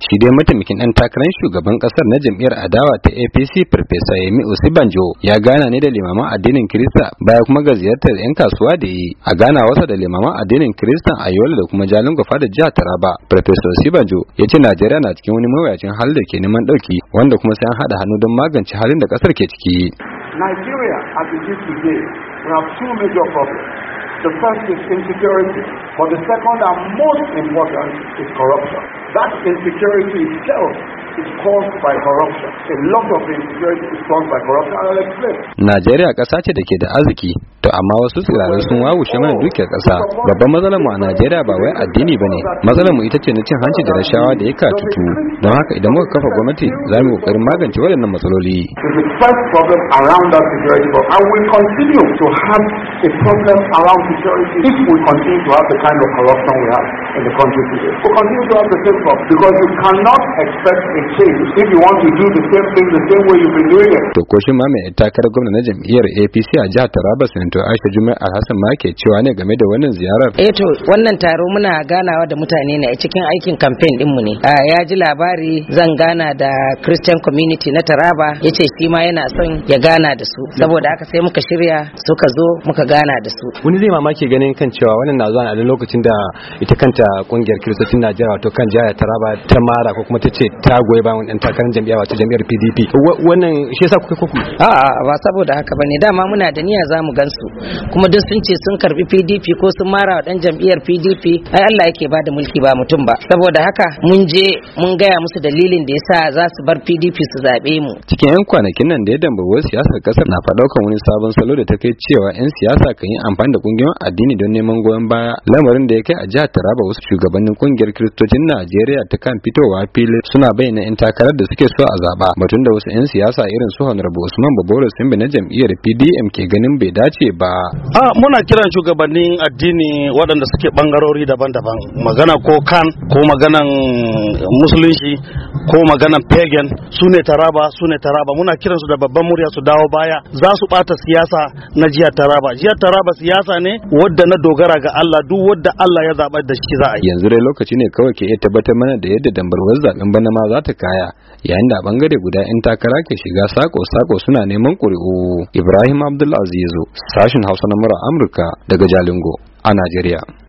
shi dai mataimakin ɗan takarar shugaban ƙasar na jam'iyyar adawa ta APC Farfesa Yemi Osibanjo ya gana ne da limaman addinin Kirista baya kuma ga ziyartar 'yan kasuwa da yi a gana wasa da limaman addinin Kiristan a Yola da kuma Jalingo da jihar Taraba. Farfesa Osibanjo ya ce Najeriya na cikin wani mawuyacin hali da ke neman ɗauki wanda kuma sai an haɗa hannu don magance halin da ƙasar ke ciki. Nigeria, as it is today, we have two major problems. The first is insecurity, but the second and most important is corruption. That insecurity itself is caused by corruption. A lot of the insecurity is caused by corruption. I'll explain. Najeriya ƙasa ce da ke da arziki, to amma wasu tsirarai sun wawushe mana dukiyar ƙasa. Babban matsalar mu a Najeriya ba wai addini bane. Matsalar mu ita ce na cin hanci da rashawa da ya katutu. Don haka idan muka kafa gwamnati za mu kokarin magance waɗannan matsaloli. The first problem around that security, but I will continue to have a problem around security if we continue to have the kind of corruption we have in the country today. We'll continue to have the same problem because you cannot expect a change if you want to do the same thing the same way you've been doing it. To ko shi ma mai takarar gwamna na jam'iyyar APC a jihar Taraba Senator Aisha Jummai Alhassan ma ke cewa ne game da wannan ziyarar. To wannan taro muna ganawa da mutane ne a cikin aikin campaign din mu ne. Ya ji labari zan gana da Christian community na Taraba, yace shi ma yana son ya gana da su. Saboda haka sai muka shirya suka zo muka gana da su. Wani zai mamaki ganin kan cewa wannan na zuwa a lokacin da ita kanta kungiyar Kiristocin Najeriya wato kan jihar Taraba ta mara ko kuma ta ce ta goyi bayan ɗan takarar jam'iyya wato jam'iyyar PDP. Wannan shi yasa kuka koku? A'a ba saboda haka bane, dama muna da niyya zamu gansu. Kuma duk sun ce sun karbi PDP ko sun mara wa dan jam'iyyar PDP, ai Allah yake bada mulki ba mutum ba. Saboda haka mun je mun gaya musu dalilin da yasa za su bar PDP su zabe mu. Cikin 'yan kwanakin nan da ya dambarwar siyasar kasar na faɗaukan wani sabon salo da ta kai cewa 'yan siyasa kan yi amfani da kungiyoyin addini don neman goyon baya, lamarin da ya kai a jihar Taraba wasu shugabannin kungiyar Kiristocin Najeriya ta kan fitowa fili suna bayyana 'yan takarar da suke so a zaba, batun da wasu 'yan siyasa irin su Honorable Usman Baboro Simbi na jam'iyyar PDM ke ganin bai dace ba. Muna kiran shugabannin addini waɗanda suke bangarori daban-daban, magana ko kan ko maganan musulunci ko maganan pagan su ne Taraba. Muna kiransu da babban murya su dawo baya, za su bata siyasa na jihar Taraba. Jihar Taraba siyasa ne wadda na dogara ga Allah, duk wadda Allah ya zaba da shi za a yi. Yanzu dai lokaci ne kawai ke iya tabbatar mana da yadda dambarwar zaben bana ma za ta kaya, yayin da a bangare guda 'yan takara ke shiga sako-sako suna neman ƙuri'u. Ibrahim Abdulaziz, sashin Hausa na Amurka daga Jalingo a Najeriya.